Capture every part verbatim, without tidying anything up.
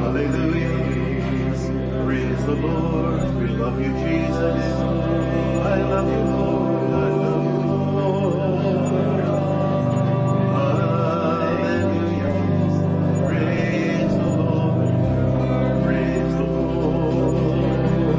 Hallelujah. Praise the Lord. We love you, Jesus. I love you, Lord. I love you, Lord. Hallelujah. Praise the Lord. Praise the Lord.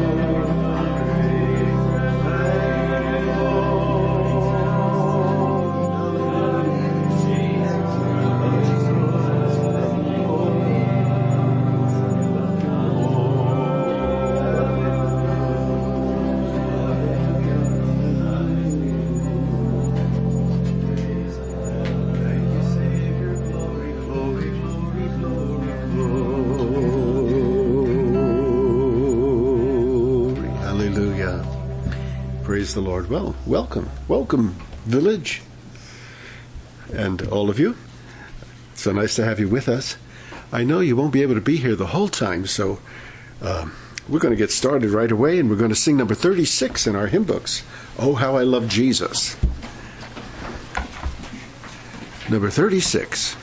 Praise the Lord. Well, welcome. Welcome, Village. And all of you. It's so nice to have you with us. I know you won't be able to be here the whole time, so um, we're going to get started right away, and we're going to sing number thirty-six in our hymn books, Oh, How I Love Jesus. Number thirty-six.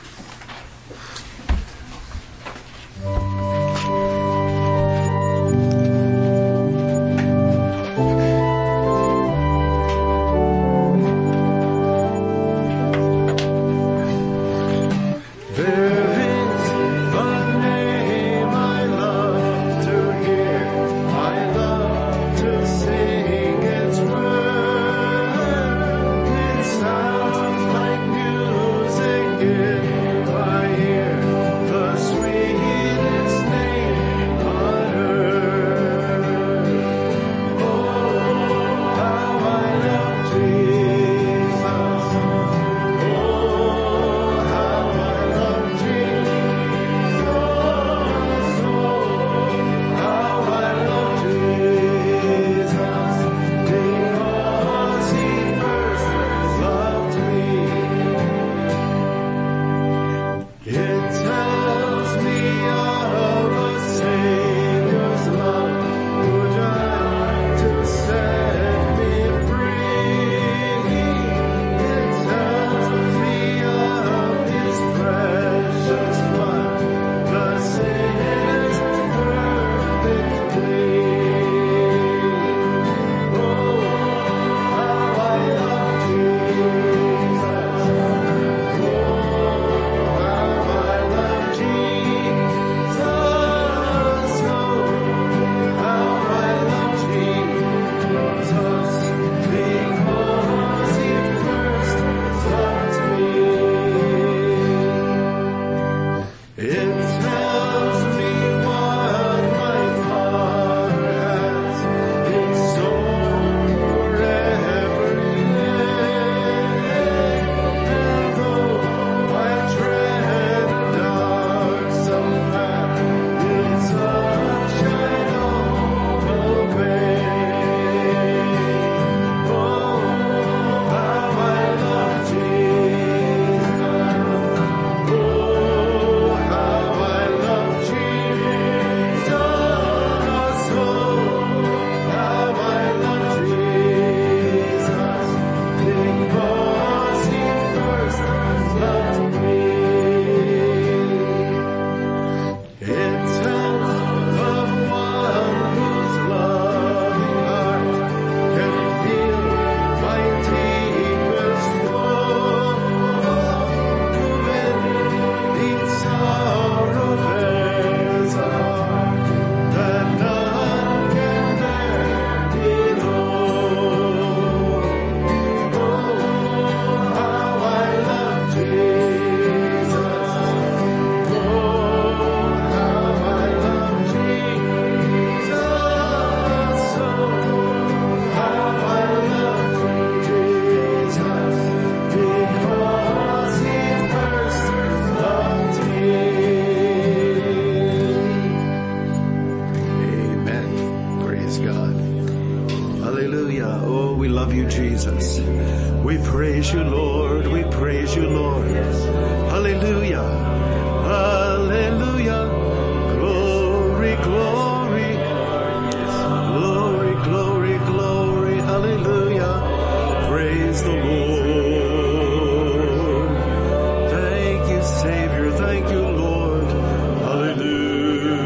Thank you, Lord. Hallelujah.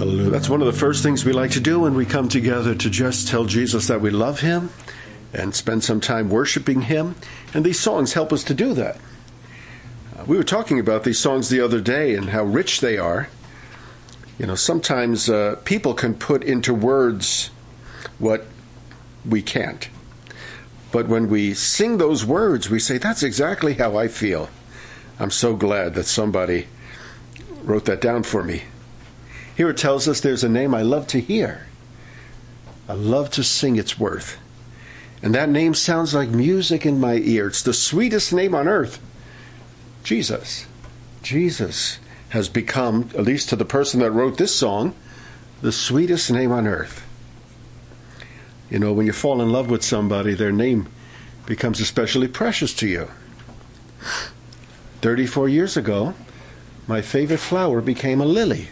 Hallelujah. That's one of the first things we like to do when we come together, to just tell Jesus that we love him and spend some time worshiping him. And these songs help us to do that. Uh, we were talking about these songs the other day and how rich they are. You know, sometimes uh, people can put into words what we can't. But when we sing those words, we say, that's exactly how I feel. I'm so glad that somebody wrote that down for me. Here it tells us there's a name I love to hear. I love to sing its worth. And that name sounds like music in my ear. It's the sweetest name on earth. Jesus. Jesus has become, at least to the person that wrote this song, the sweetest name on earth. You know, when you fall in love with somebody, their name becomes especially precious to you. thirty-four years ago, my favorite flower became a lily.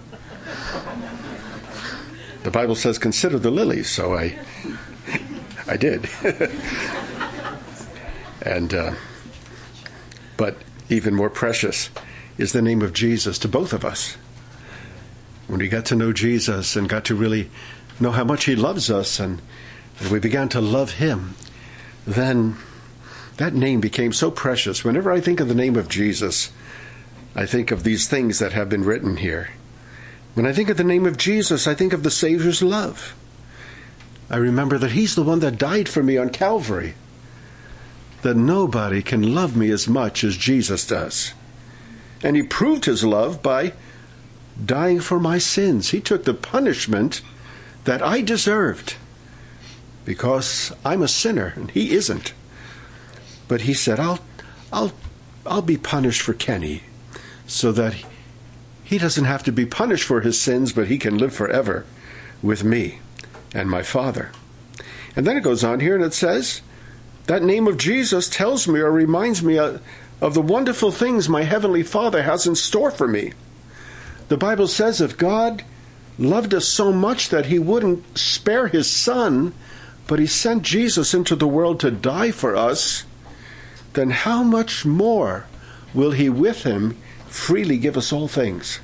The Bible says, consider the lilies, so I I did. and uh, But even more precious is the name of Jesus to both of us. When we got to know Jesus and got to really know how much he loves us, and, and we began to love him, then that name became so precious. Whenever I think of the name of Jesus, I think of these things that have been written here. When I think of the name of Jesus, I think of the Savior's love. I remember that he's the one that died for me on Calvary. That nobody can love me as much as Jesus does. And he proved his love by dying for my sins. He took the punishment that I deserved, because I'm a sinner and he isn't. But he said, I'll, I'll, I'll be punished for Kenny, so that he doesn't have to be punished for his sins, but he can live forever with me and my Father. And then it goes on here and it says, that name of Jesus tells me or reminds me of, of the wonderful things my Heavenly Father has in store for me. The Bible says if God loved us so much that he wouldn't spare his Son, but he sent Jesus into the world to die for us, then how much more will he with him freely give us all things?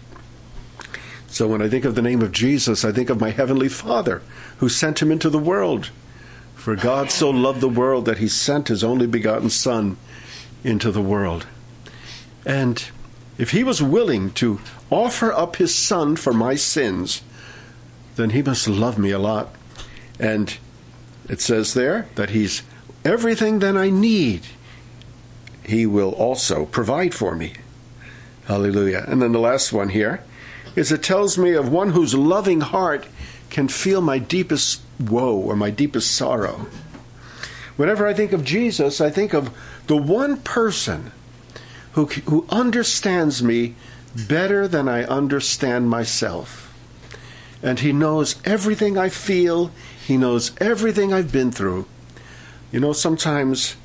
So when I think of the name of Jesus, I think of my Heavenly Father who sent him into the world. For God so loved the world that he sent his only begotten Son into the world. And if he was willing to offer up his Son for my sins, then he must love me a lot. And it says there that he's everything that I need, he will also provide for me. Hallelujah. And then the last one here is it tells me of one whose loving heart can feel my deepest woe or my deepest sorrow. Whenever I think of Jesus, I think of the one person who, who understands me better than I understand myself. And he knows everything I feel. He knows everything I've been through. You know, sometimes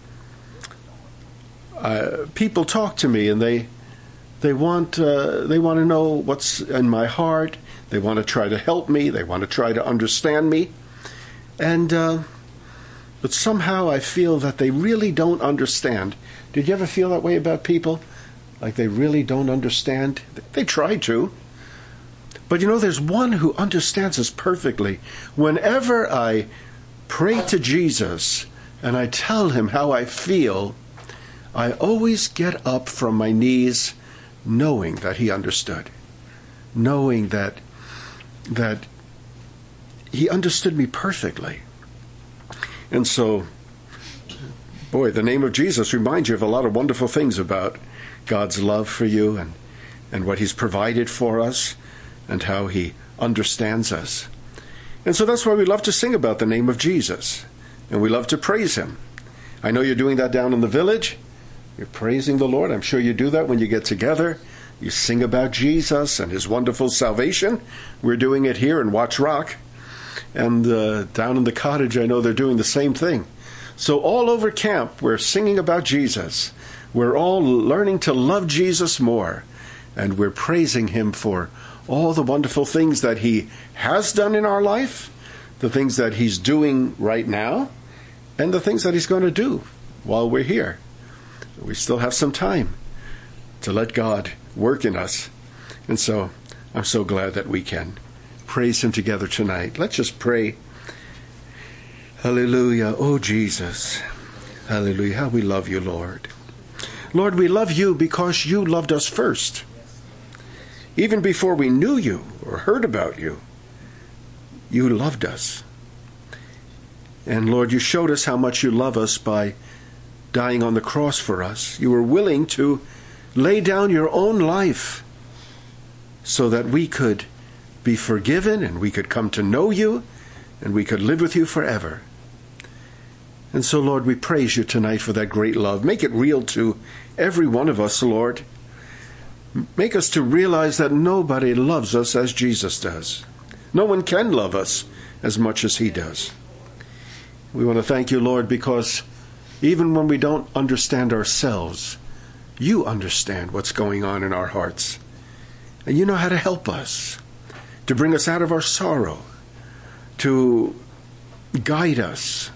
uh, people talk to me and they they want uh, they want to know what's in my heart. They want to try to help me. They want to try to understand me. And uh, but somehow I feel that they really don't understand. Did you ever feel that way about people? Like they really don't understand? They try to. But you know, there's one who understands us perfectly. Whenever I pray to Jesus and I tell him how I feel, I always get up from my knees knowing that he understood. Knowing that that he understood me perfectly. And so, boy, the name of Jesus reminds you of a lot of wonderful things about God's love for you and, and what he's provided for us and how he understands us. And so that's why we love to sing about the name of Jesus. And we love to praise him. I know you're doing that down in the village. You're praising the Lord. I'm sure you do that when you get together. You sing about Jesus and his wonderful salvation. We're doing it here in Watts Rock. And uh, down in the cottage, I know they're doing the same thing. So all over camp, we're singing about Jesus. We're all learning to love Jesus more. And we're praising him for all the wonderful things that he has done in our life, the things that he's doing right now, and the things that he's going to do while we're here. We still have some time to let God work in us. And so I'm so glad that we can praise him together tonight. Let's just pray. Hallelujah. Oh, Jesus. Hallelujah. How we love you, Lord. Lord, we love you because you loved us first. Even before we knew you or heard about you, you loved us. And Lord, you showed us how much you love us by dying on the cross for us. You were willing to lay down your own life so that we could be forgiven and we could come to know you and we could live with you forever. And so, Lord, we praise you tonight for that great love. Make it real to every one of us, Lord. Make us to realize that nobody loves us as Jesus does. No one can love us as much as he does. We want to thank you, Lord, because even when we don't understand ourselves, you understand what's going on in our hearts. And you know how to help us, to bring us out of our sorrow, to guide us,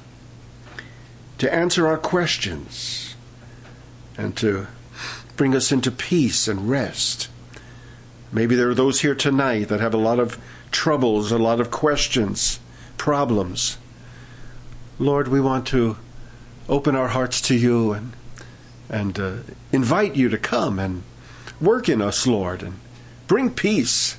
to answer our questions, and to bring us into peace and rest. Maybe there are those here tonight that have a lot of troubles, a lot of questions, problems. Lord, we want to open our hearts to you and and uh, invite you to come and work in us, Lord, and bring peace.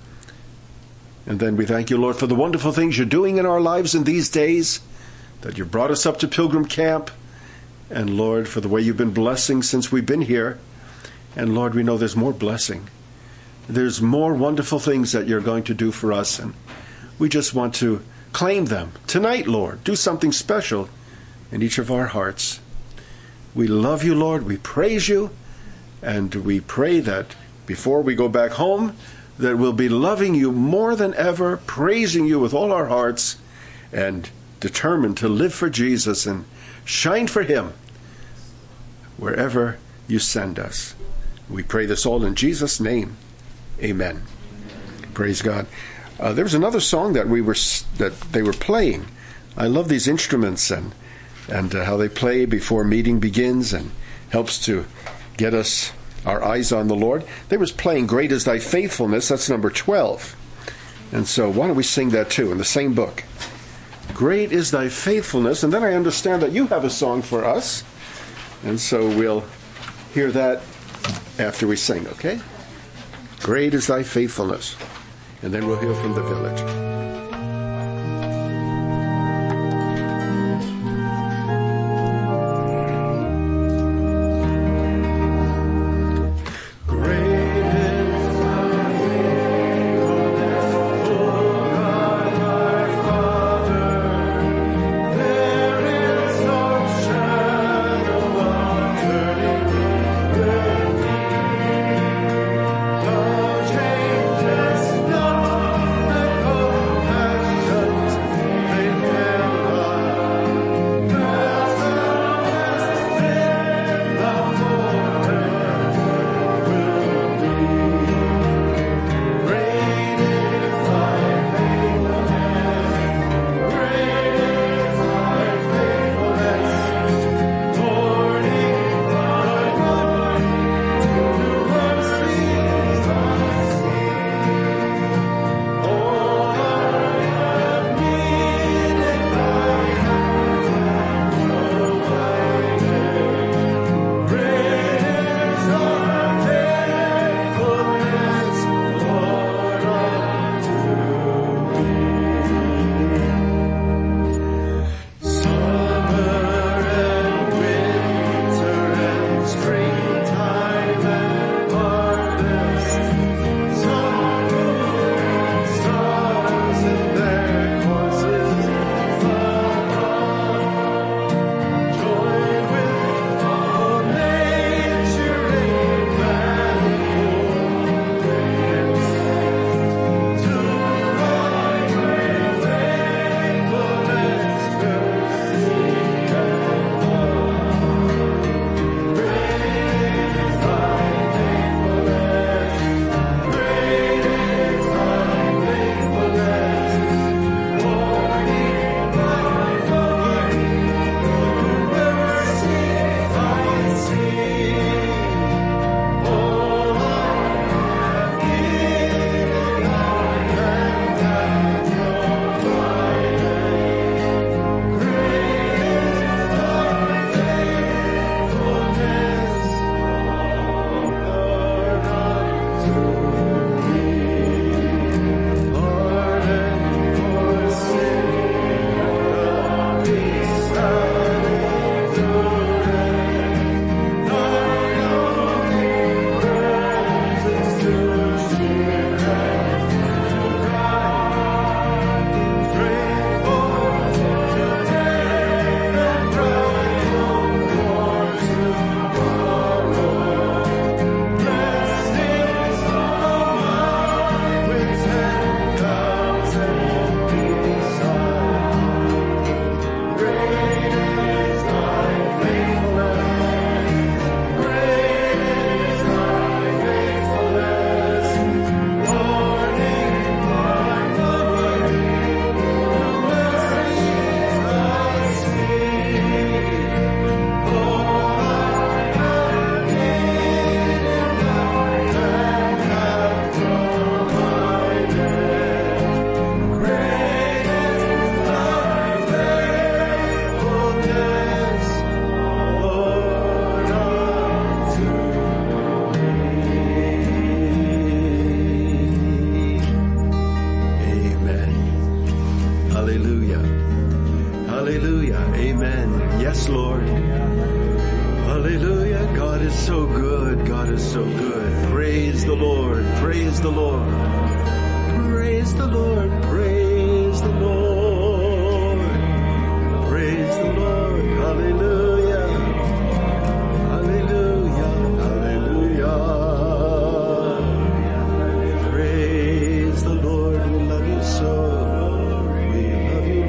And then we thank you, Lord, for the wonderful things you're doing in our lives in these days, that you brought us up to Pilgrim Camp, and Lord, for the way you've been blessing since we've been here. And Lord, we know there's more blessing. There's more wonderful things that you're going to do for us, and we just want to claim them tonight, Lord. Do something special in each of our hearts. We love you, Lord. We praise you, and we pray that before we go back home, that we'll be loving you more than ever, praising you with all our hearts, and determined to live for Jesus and shine for him wherever you send us. We pray this all in Jesus' name. Amen. Praise God. Uh, there was another song that we were that they were playing. I love these instruments and and uh, how they play before meeting begins and helps to get us our eyes on the Lord. They was playing "Great Is Thy Faithfulness." That's number twelve. And so why don't we sing that too in the same book? Great is thy faithfulness. And then I understand that you have a song for us. And so we'll hear that after we sing, okay? Great is thy faithfulness. And then we'll hear from the village. Oh Hallelujah. Hallelujah. Amen. Yes, Lord. Hallelujah. God is so good. God is so good. Praise the Lord. Praise the Lord. Praise the Lord. Praise the Lord. Praise the Lord. Hallelujah. Hallelujah. Hallelujah. Praise the Lord. We love you so. We love you,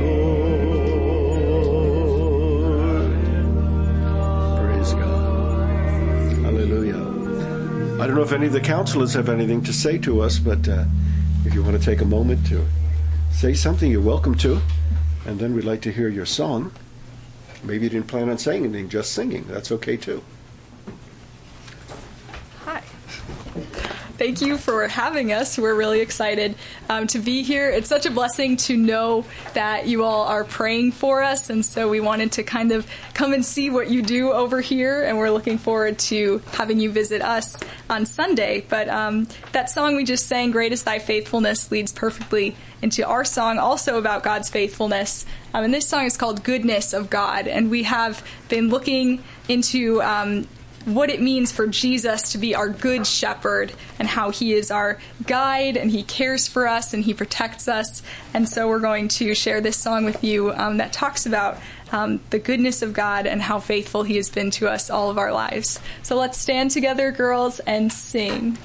Lord. Praise God. Hallelujah. I don't know if any of the counselors have anything to say to us, but uh, if you want to take a moment to say something, you're welcome to. And then we'd like to hear your song. Maybe you didn't plan on saying anything, just singing. That's okay too. Hi. Thank you for having us. We're really excited um, to be here. It's such a blessing to know that you all are praying for us, and so we wanted to kind of come and see what you do over here, and we're looking forward to having you visit us on Sunday. But um, that song we just sang, Great is Thy Faithfulness, leads perfectly into our song also about God's faithfulness. Um, and this song is called Goodness of God, and we have been looking into um, what it means for Jesus to be our good shepherd and how he is our guide and he cares for us and he protects us. And so we're going to share this song with you um, that talks about um, the goodness of God and how faithful he has been to us all of our lives. So let's stand together, girls, and sing.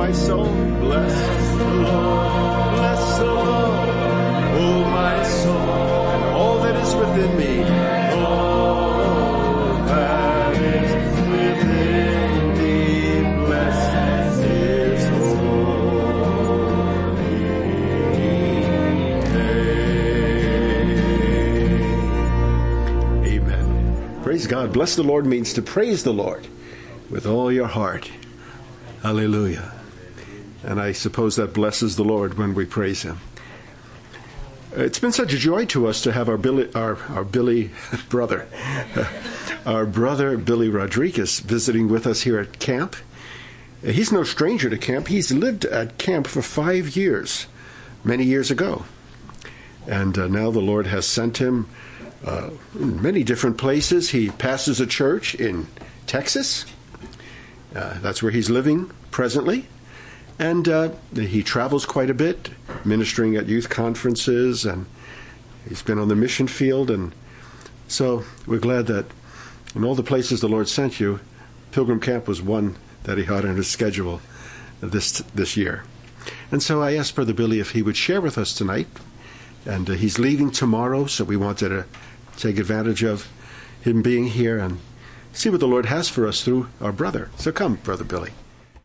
my soul, bless the Lord. Bless the Lord, oh my soul, and all that is within me. All that is within me, bless his holy name. Amen. Praise God. Bless the Lord means to praise the Lord with all your heart. Hallelujah. And I suppose that blesses the Lord when we praise him. It's been such a joy to us to have our Billy, our, our Billy brother, our brother Billy Rodriguez visiting with us here at camp. He's no stranger to camp. He's lived at camp for five years, many years ago. And uh, now the Lord has sent him uh, in many different places. He pastors a church in Texas. Uh, that's where he's living presently. And uh, he travels quite a bit, ministering at youth conferences, and he's been on the mission field. And so we're glad that in all the places the Lord sent you, Pilgrim Camp was one that he had on his schedule this this year. And so I asked Brother Billy if he would share with us tonight. And uh, he's leaving tomorrow, so we wanted to take advantage of him being here and see what the Lord has for us through our brother. So come, Brother Billy.